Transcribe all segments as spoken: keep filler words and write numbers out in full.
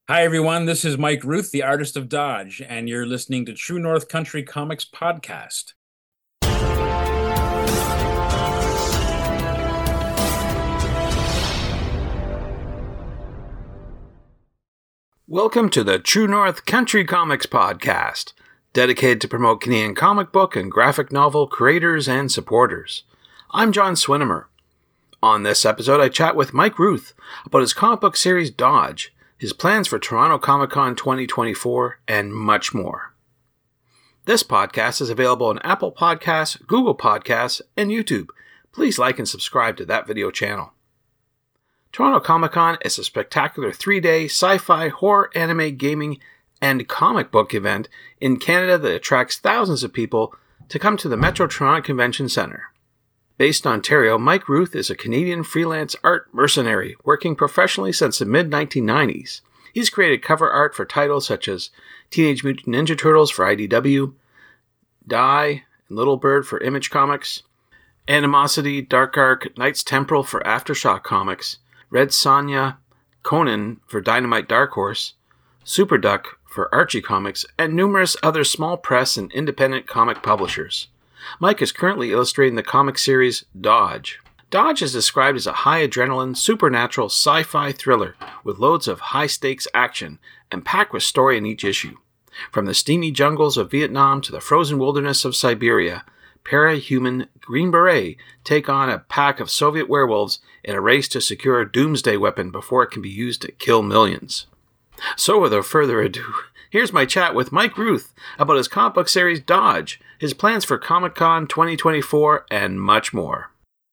Hi, everyone. This is Mike Ruth, the artist of Dodge, and you're listening to True North Country Comics Podcast. Welcome to the True North Country Comics Podcast, dedicated to promote Canadian comic book and graphic novel creators and supporters. I'm John Swinimer. On this episode, I chat with Mike Ruth about his comic book series Dodge, his plans for Toronto Comic Con twenty twenty-four, and much more. This podcast is available on Apple Podcasts, Google Podcasts, and YouTube. Please like and subscribe to that video channel. Toronto Comic Con is a spectacular three-day sci-fi, horror, anime, gaming, and comic book event in Canada that attracts thousands of people to come to the Metro Toronto Convention Centre. Based in Ontario, Mike Ruth is a Canadian freelance art mercenary working professionally since the mid nineteen nineties. He's created cover art for titles such as Teenage Mutant Ninja Turtles for I D W, Die, and Little Bird for Image Comics, Animosity, Dark Arc, Knights Temporal for Aftershock Comics, Red Sonja, Conan for Dynamite Dark Horse, Super Duck for Archie Comics, and numerous other small press and independent comic publishers. Mike is currently illustrating the comic series Dodge. Dodge is described as a high-adrenaline, supernatural sci-fi thriller with loads of high-stakes action and packed with story in each issue. From the steamy jungles of Vietnam to the frozen wilderness of Siberia, para-human Green Beret take on a pack of Soviet werewolves in a race to secure a doomsday weapon before it can be used to kill millions. So without further ado, here's my chat with Mike Ruth about his comic book series Dodge, his plans for Comic Con twenty twenty-four, and much more.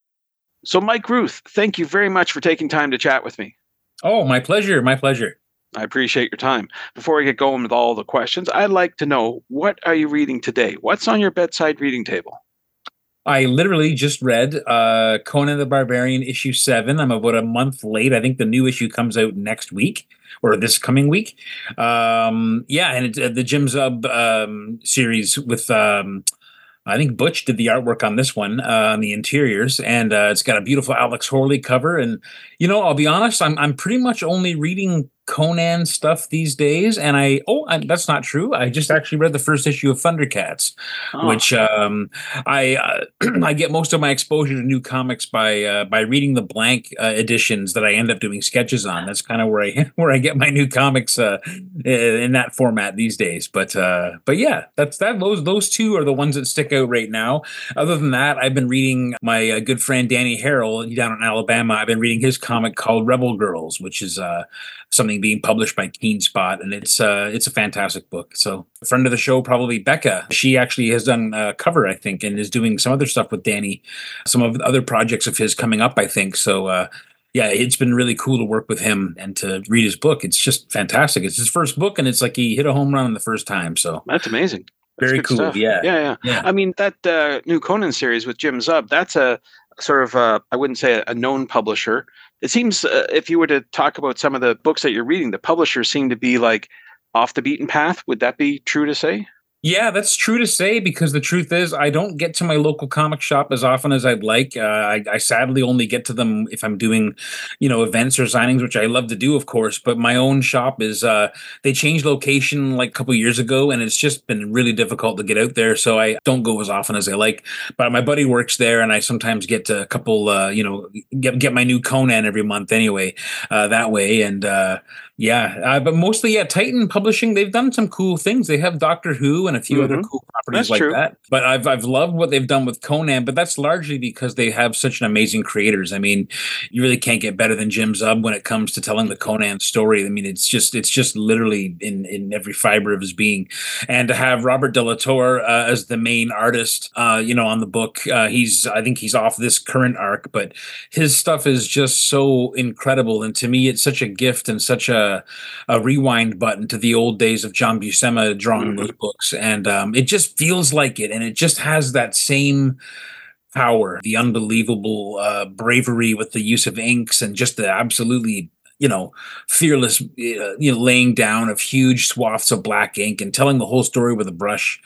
So Mike Ruth, thank you very much for taking time to chat with me. Oh, my pleasure. My pleasure. I appreciate your time. Before we get going with all the questions, I'd like to know, what are you reading today? What's on your bedside reading table? I literally just read uh, Conan the Barbarian issue seven. I'm about a month late. I think the new issue comes out next week or this coming week. Um, yeah, and it's uh, the Jim Zub um, series with, um, I think Butch did the artwork on this one, uh, on the interiors, and uh, it's got a beautiful Alex Horley cover. And, you know, I'll be honest, I'm I'm pretty much only reading Conan stuff these days, and I oh I, that's not true. I just actually read the first issue of Thundercats, Oh. which um, I uh, I get most of my exposure to new comics by uh, by reading the blank uh, editions that I end up doing sketches on. That's kind of where I where I get my new comics uh, in that format these days. But uh, but yeah, that's that. Those those two are the ones that stick out right now. Other than that, I've been reading my uh, good friend Danny Harrell down in Alabama. I've been reading his comic called Rebel Girls, which is uh, something being published by Keen Spot, and it's uh, it's a fantastic book. So, a friend of the show, probably Becca, she actually has done a cover, I think, and is doing some other stuff with Danny, some of the other projects of his coming up, I think. So, uh, yeah, it's been really cool to work with him and to read his book. It's just fantastic. It's his first book, and it's like he hit a home run the first time. So that's amazing. That's very cool. Stuff. Yeah. yeah, yeah, yeah. I mean, that uh, new Conan series with Jim Zub, that's a sort of uh, I wouldn't say a, a known publisher. It seems uh, if you were to talk about some of the books that you're reading, the publishers seem to be like off the beaten path. Would that be true to say? Yeah, that's true to say, because the truth is I don't get to my local comic shop as often as I'd like. Uh, I, I sadly only get to them if I'm doing, you know, events or signings, which I love to do, of course. But my own shop is, uh, they changed location like a couple years ago, and it's just been really difficult to get out there. So I don't go as often as I like. But my buddy works there, and I sometimes get to a couple, uh, you know, get, get my new Conan every month anyway, uh, that way. And, uh, yeah, uh, but mostly, yeah, Titan Publishing, they've done some cool things. They have Doctor Who and a few mm-hmm. other cool properties that's like true. that. But I've I've loved what they've done with Conan, but that's largely because they have such an amazing creators. I mean, you really can't get better than Jim Zub when it comes to telling the Conan story. I mean, it's just it's just literally in, in every fiber of his being. And to have Robert De La Torre uh, as the main artist, uh, you know, on the book, uh, he's I think he's off this current arc, but his stuff is just so incredible. And to me, it's such a gift and such a a rewind button to the old days of John Buscema drawing mm-hmm. those books. And um, it just feels like it. And it just has that same power, the unbelievable uh, bravery with the use of inks and just the absolutely, you know, fearless, uh, you know, laying down of huge swaths of black ink and telling the whole story with a brush.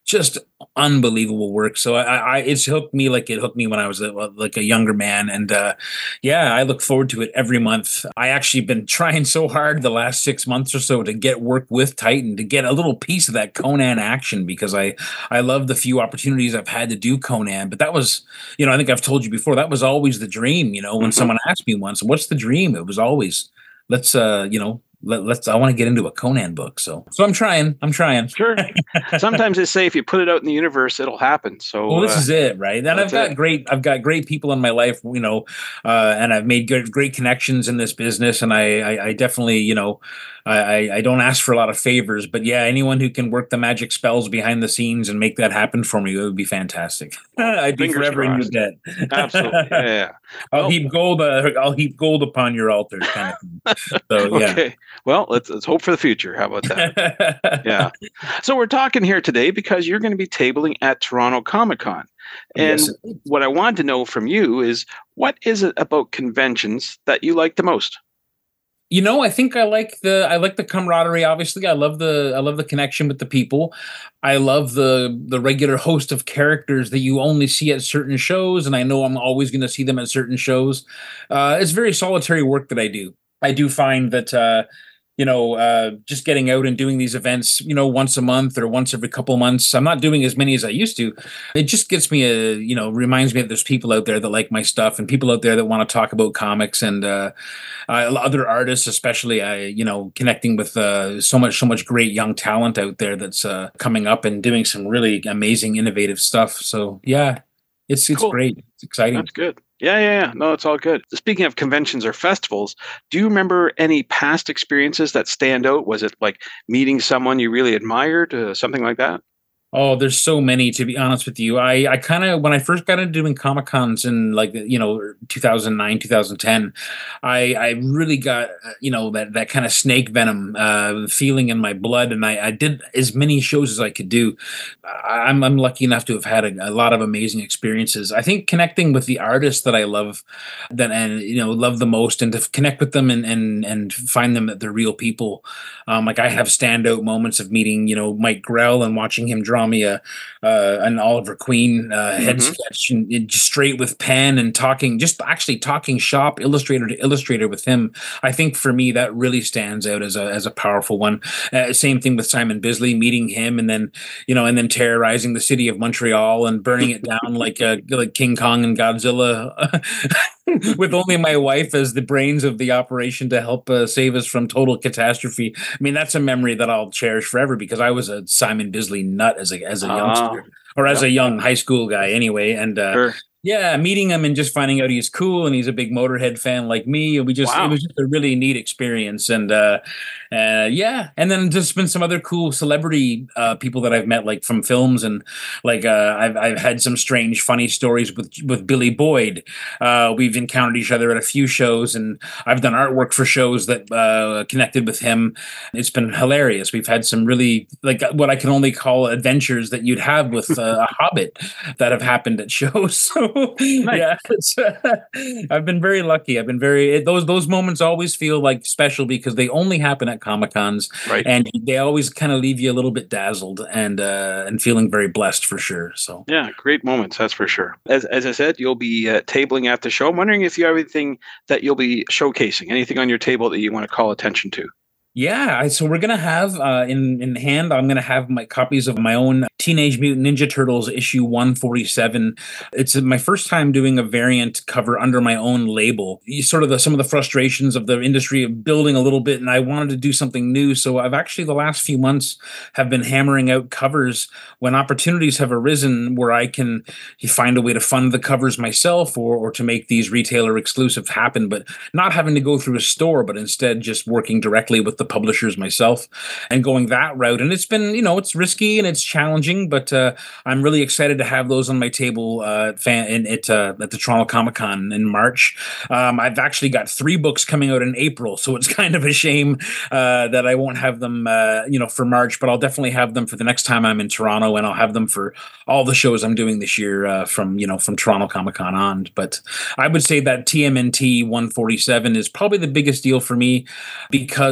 just unbelievable work. So I, I it's hooked me like it hooked me when I was a, like a younger man. And uh, yeah, I look forward to it every month. I actually been trying so hard the last six months or so to get work with Titan, to get a little piece of that Conan action, because I I love the few opportunities I've had to do Conan. But that was, you know, I think I've told you before, that was always the dream. You know, when Mm-hmm. someone asked me once, "What's the dream?" It was always, let's uh, you know. Let, let's. I want to get into a Conan book, so so I'm trying. I'm trying. Sure. Sometimes they say if you put it out in the universe, it'll happen. So, well, this uh, is it, right? And I've got it. great. I've got great people in my life, you know, uh, and I've made good, great connections in this business. And I, I, I definitely, you know, I, I don't ask for a lot of favors, but yeah, anyone who can work the magic spells behind the scenes and make that happen for me, it would be fantastic. Well, I'd be forever crossed. In your debt. Absolutely, yeah. yeah. I'll well, heap gold. Uh, I'll heap gold upon your altar, kind of thing. So yeah. Okay. Well, let's let's hope for the future. How about that? Yeah. So we're talking here today because you're going to be tabling at Toronto Comic Con, and yes. What I wanted to know from you is, what is it about conventions that you like the most? You know, I think I like the I like the camaraderie. Obviously, I love the I love the connection with the people. I love the the regular host of characters that you only see at certain shows, and I know I'm always going to see them at certain shows. Uh, it's very solitary work that I do. I do find that uh, you know, uh, just getting out and doing these events, you know, once a month or once every couple of months. I'm not doing as many as I used to. It just gets me a, you know, reminds me that there's people out there that like my stuff, and people out there that want to talk about comics, and uh, uh, other artists, especially. I, you know, connecting with uh, so much, so much great young talent out there that's uh, coming up and doing some really amazing, innovative stuff. So yeah, it's it's cool. great. It's exciting. That's good. Yeah, yeah, yeah. No, it's all good. Speaking of conventions or festivals, do you remember any past experiences that stand out? Was it like meeting someone you really admired, uh, something like that? Oh, there's so many, to be honest with you. I, I kind of, when I first got into doing Comic Cons in like, you know, two thousand nine, two thousand ten, I, I really got, you know, that, that kind of snake venom uh, feeling in my blood. And I, I did as many shows as I could do. I'm, I'm lucky enough to have had a, a lot of amazing experiences. I think connecting with the artists that I love, that, and, you know, love the most, and to connect with them and, and, and find them that they're real people. Um, like I have standout moments of meeting, you know, Mike Grell and watching him draw me a uh, an Oliver Queen uh, head mm-hmm. sketch, and, and just straight with pen, and talking, just actually talking shop, illustrator to illustrator with him. I think for me that really stands out as a as a powerful one. Uh, same thing with Simon Bisley, meeting him, and then you know, and then terrorizing the city of Montreal and burning it down like uh, like King Kong and Godzilla. With only my wife as the brains of the operation to help uh, save us from total catastrophe. I mean, that's a memory that I'll cherish forever, because I was a Simon Bisley nut as a as a youngster, uh, or as yeah. a young high school guy anyway. And uh, sure. yeah, meeting him and just finding out he's cool and he's a big Motorhead fan like me, and we just wow. it was just a really neat experience. And uh, uh, yeah, and then just been some other cool celebrity uh, people that I've met, like from films, and like uh, I've I've had some strange, funny stories with with Billy Boyd. Uh, we've encountered each other at a few shows, and I've done artwork for shows that uh, connected with him. It's been hilarious. We've had some really, like, what I can only call adventures that you'd have with uh, a Hobbit that have happened at shows. So nice. Yeah, it's, uh, I've been very lucky. I've been very those those moments always feel like special because they only happen at Comic Cons, right? And they always kind of leave you a little bit dazzled and uh, and feeling very blessed for sure. So yeah, great moments, that's for sure. As as I said, you'll be uh, tabling at the show. I'm wondering if you have anything that you'll be showcasing, anything on your table that you want to call attention to. Yeah, so we're gonna have uh, in in hand. I'm gonna have my copies of my own Teenage Mutant Ninja Turtles issue one forty-seven. It's my first time doing a variant cover under my own label. Sort of the, some of the frustrations of the industry of building a little bit, and I wanted to do something new. So I've actually the last few months have been hammering out covers when opportunities have arisen where I can find a way to fund the covers myself, or or to make these retailer exclusive happen, but not having to go through a store, but instead just working directly with the publishers myself and going that route. And it's been, you know, it's risky and it's challenging, but uh, I'm really excited to have those on my table uh, fan, in, at, uh, at the Toronto Comic Con in March. Um, I've actually got three books coming out in April, so it's kind of a shame uh, that I won't have them, uh, you know, for March, but I'll definitely have them for the next time I'm in Toronto, and I'll have them for all the shows I'm doing this year uh, from, you know, from Toronto Comic Con on. But I would say that T M N T one forty-seven is probably the biggest deal for me because, you know,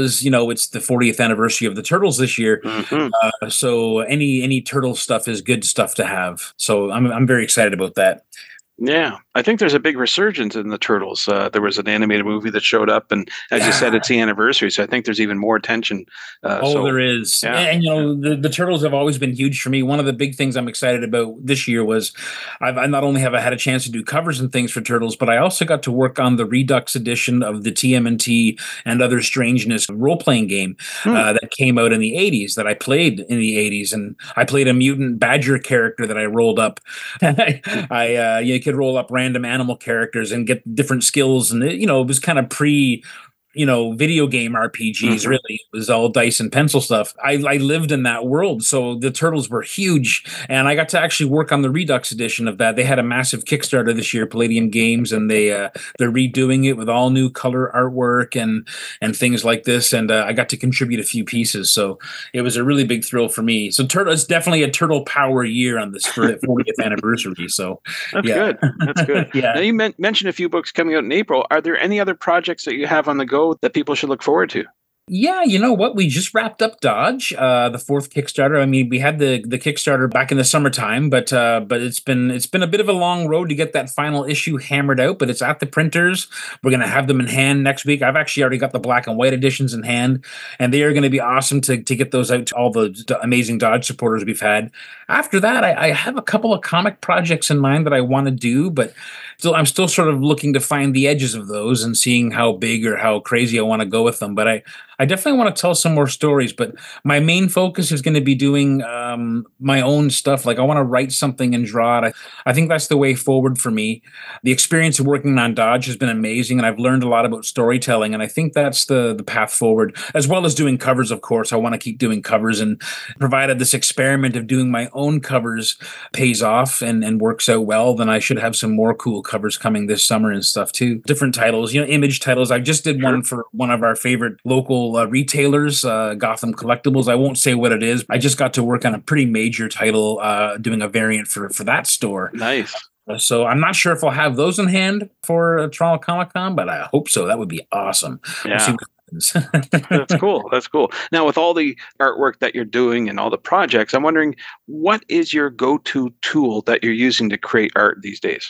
know it's the fortieth anniversary of the Turtles this year. Mm-hmm. Uh, so any any Turtle stuff is good stuff to have. So I'm I'm very excited about that. Yeah, I think there's a big resurgence in the Turtles. Uh, there was an animated movie that showed up, and as yeah. you said, it's the anniversary, so I think there's even more attention. Uh, oh, so, there is. Yeah, and, and, you know, yeah. the, the Turtles have always been huge for me. One of the big things I'm excited about this year was I've, I not only have I had a chance to do covers and things for Turtles, but I also got to work on the Redux edition of the T M N T and Other Strangeness role-playing game hmm. uh, that came out in the eighties that I played in the eighties. And I played a mutant badger character that I rolled up. I, I uh, you could roll up random animal characters and get different skills, and it, you know it was kind of pre you know video game R P Gs. Mm-hmm. Really, it was all dice and pencil stuff. I, I lived in that world, so the Turtles were huge, and I got to actually work on the Redux edition of that. They had a massive Kickstarter this year, Palladium Games, and they uh, they're redoing it with all new color artwork and and things like this, and uh, I got to contribute a few pieces, so it was a really big thrill for me. So Turtle, it's definitely a Turtle Power year on this fortieth anniversary. So that's yeah. good. That's good. Yeah. Now you men- mentioned a few books coming out in April. Are there any other projects that you have on the go that people should look forward to? Yeah, you know what? We just wrapped up Dodge, uh, the fourth Kickstarter. I mean, we had the the Kickstarter back in the summertime, but uh, but it's been it's been a bit of a long road to get that final issue hammered out. But it's at the printers. We're gonna have them in hand next week. I've actually already got the black and white editions in hand, and they are going to be awesome to to get those out to all the d- amazing Dodge supporters we've had. After that, I, I have a couple of comic projects in mind that I want to do, but still, I'm still sort of looking to find the edges of those and seeing how big or how crazy I want to go with them. But I. I definitely want to tell some more stories, but my main focus is going to be doing um, my own stuff. Like I want to write something and draw it. I, I think that's the way forward for me. The experience of working on Dodge has been amazing, and I've learned a lot about storytelling, and I think that's the the path forward, as well as doing covers, of course. I want to keep doing covers, and provided this experiment of doing my own covers pays off and, and works out well, then I should have some more cool covers coming this summer and stuff too. Different titles, you know, image titles. I just did one for one of our favorite local Uh, retailers, uh, Gotham Collectibles. I won't say what it is. I just got to work on a pretty major title, uh, doing a variant for for that store. Nice. Uh, so I'm not sure if I'll have those in hand for uh, Toronto Comic Con, but I hope so. That would be awesome. Yeah. We'll see what happens. That's cool. That's cool. Now, with all the artwork that you're doing and all the projects, I'm wondering, what is your go-to tool that you're using to create art these days?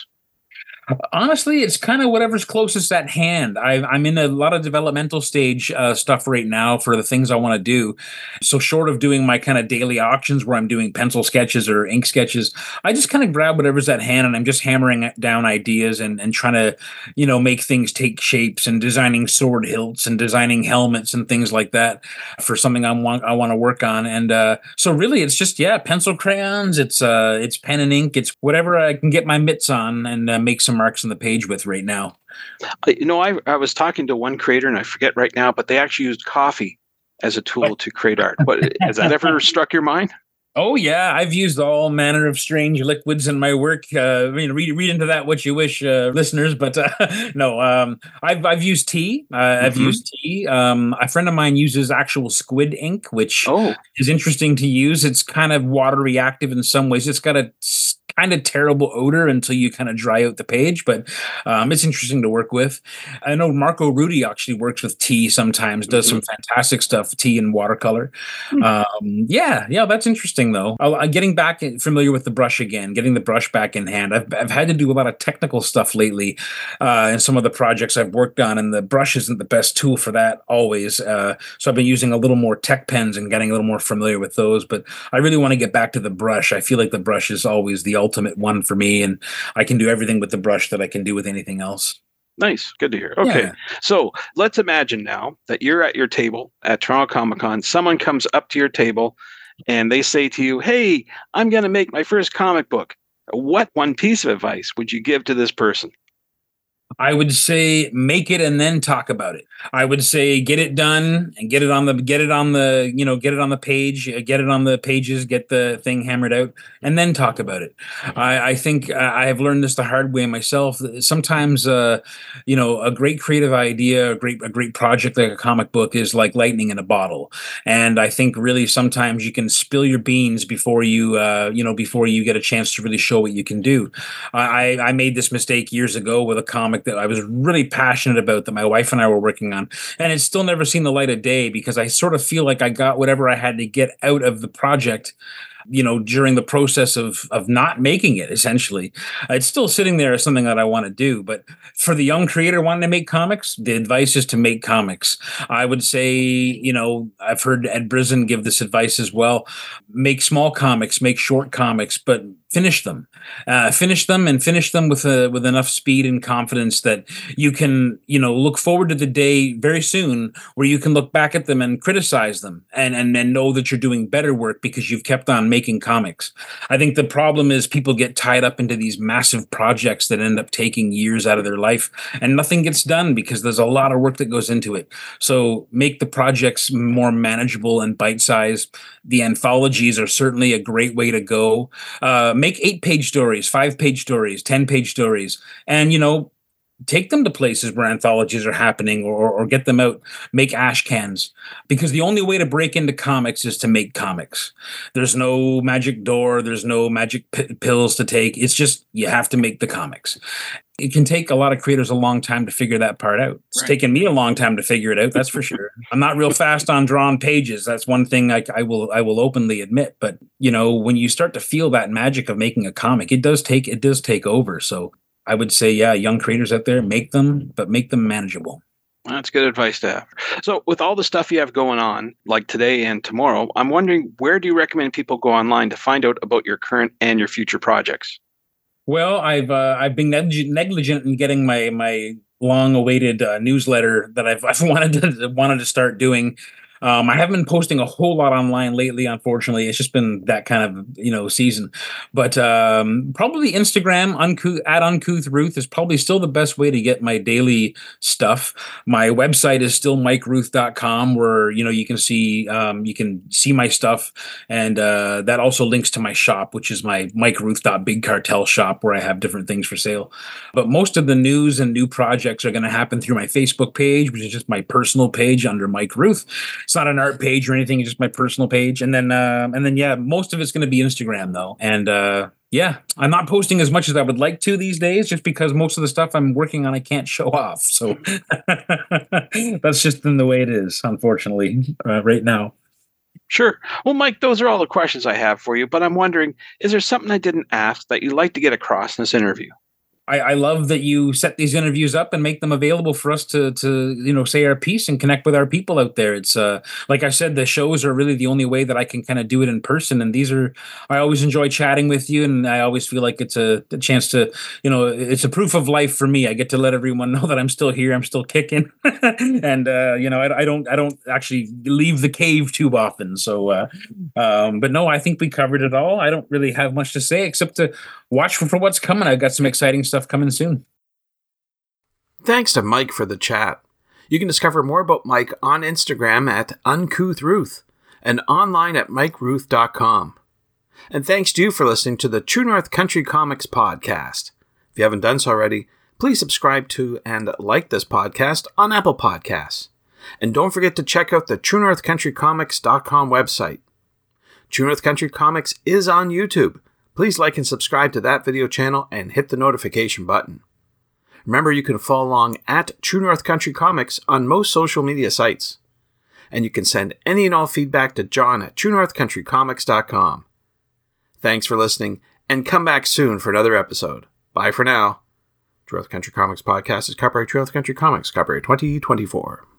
Honestly, it's kind of whatever's closest at hand. I, I'm in a lot of developmental stage uh, stuff right now for the things I want to do. So short of doing my kind of daily auctions where I'm doing pencil sketches or ink sketches, I just kind of grab whatever's at hand and I'm just hammering down ideas and, and trying to, you know, make things take shapes and designing sword hilts and designing helmets and things like that for something I want I want to work on. And uh, so really, it's just yeah, pencil crayons. It's uh, it's pen and ink. It's whatever I can get my mitts on and uh, make some marks on the page with right now. You know, I, I was talking to one creator, and I forget right now, but they actually used coffee as a tool to create art. What, has that ever struck your mind? Oh yeah, I've used all manner of strange liquids in my work. Uh, I mean, read read into that what you wish, uh, listeners. But uh, no, um, I've I've used tea. Uh, I've mm-hmm. used tea. Um, a friend of mine uses actual squid ink, which oh. is interesting to use. It's kind of water reactive in some ways. It's got a kind of terrible odor until you kind of dry out the page, but um, it's interesting to work with. I know Marco Rudy actually works with tea sometimes, does mm-hmm. some fantastic stuff, tea and watercolor. Mm-hmm. Um, yeah, yeah, that's interesting though. I'm getting back familiar with the brush again, getting the brush back in hand. I've, I've had to do a lot of technical stuff lately uh, in some of the projects I've worked on, and the brush isn't the best tool for that always. Uh, so I've been using a little more tech pens and getting a little more familiar with those, but I really want to get back to the brush. I feel like the brush is always the ultimate one for me, and I can do everything with the brush that I can do with anything else. Nice. Good to hear. Okay. Yeah. So let's imagine now that you're at your table at Toronto Comic Con. Someone comes up to your table and they say to you, hey, I'm going to make my first comic book. What one piece of advice would you give to this person? I would say make it and then talk about it. I would say get it done and get it on the get it on the you know get it on the page, get it on the pages, get the thing hammered out, and then talk about it. I, I think uh, I have learned this the hard way myself. Sometimes, uh, you know, a great creative idea, a great a great project like a comic book is like lightning in a bottle, and I think really sometimes you can spill your beans before you uh, you know before you get a chance to really show what you can do. I I made this mistake years ago with a comic that I was really passionate about that my wife and I were working on. And it's still never seen the light of day because I sort of feel like I got whatever I had to get out of the project, you know, during the process of of not making it, essentially. It's still sitting there as something that I want to do. But for the young creator wanting to make comics, the advice is to make comics. I would say, you know, I've heard Ed Brisson give this advice as well. Make small comics, make short comics, but finish them. Uh, finish them and finish them with a, with enough speed and confidence that you can, you know, look forward to the day very soon where you can look back at them and criticize them and, and, and know that you're doing better work because you've kept on making comics. I think the problem is people get tied up into these massive projects that end up taking years out of their life and nothing gets done because there's a lot of work that goes into it. So make the projects more manageable and bite-sized. The anthologies are certainly a great way to go. Uh, make eight-page stories, five-page stories, ten-page stories, and, you know, take them to places where anthologies are happening or, or get them out, make ash cans, because the only way to break into comics is to make comics. There's no magic door. There's no magic p- pills to take. It's just you have to make the comics. It can take a lot of creators a long time to figure that part out. It's right. taken me a long time to figure it out. That's for sure. I'm not real fast on drawn pages. That's one thing I, I will I will openly admit. But, you know, when you start to feel that magic of making a comic, it does take it does take over. So I would say, yeah, young creators out there, make them, but make them manageable. That's good advice to have. So with all the stuff you have going on, like today and tomorrow, I'm wondering, where do you recommend people go online to find out about your current and your future projects? Well, I've uh, I've been neg- negligent in getting my my long-awaited uh, newsletter that I've I've wanted to wanted to start doing. Um, I haven't been posting a whole lot online lately, unfortunately. It's just been that kind of, you know, season. But um, probably Instagram, uncouth, at Uncouth Ruth is probably still the best way to get my daily stuff. My website is still mike ruth dot com, where, you know, you can see um, you can see my stuff. And uh, that also links to my shop, which is my mike ruth dot big cartel shop, where I have different things for sale. But most of the news and new projects are going to happen through my Facebook page, which is just my personal page under Mike Ruth. It's not an art page or anything; it's just my personal page. And then, uh, and then, yeah, most of it's going to be Instagram though. And uh, yeah, I'm not posting as much as I would like to these days, just because most of the stuff I'm working on I can't show off. So that's just been the way it is, unfortunately, uh, right now. Sure. Well, Mike, those are all the questions I have for you. But I'm wondering, is there something I didn't ask that you'd like to get across in this interview? I, I love that you set these interviews up and make them available for us to, to, you know, say our piece and connect with our people out there. It's uh, like I said, the shows are really the only way that I can kind of do it in person. And these are, I always enjoy chatting with you. And I always feel like it's a, a chance to, you know, it's a proof of life for me. I get to let everyone know that I'm still here. I'm still kicking. and, uh, you know, I, I don't, I don't actually leave the cave too often. So, uh, um, but no, I think we covered it all. I don't really have much to say except to watch for, for what's coming. I've got some exciting stuff coming soon. Thanks to Mike for the chat. You can discover more about Mike on Instagram at Uncouth Ruth and online at mike ruth dot com. And thanks to you for listening to the True North Country Comics podcast. If you haven't done so already, please subscribe to and like this podcast on Apple Podcasts. And don't forget to check out the true north country comics dot com website. True North Country Comics is on YouTube. Please like and subscribe to that video channel and hit the notification button. Remember, you can follow along at True North Country Comics on most social media sites. And you can send any and all feedback to John at true north country comics dot com. Thanks for listening, and come back soon for another episode. Bye for now. True North Country Comics Podcast is copyright True North Country Comics, copyright twenty twenty-four.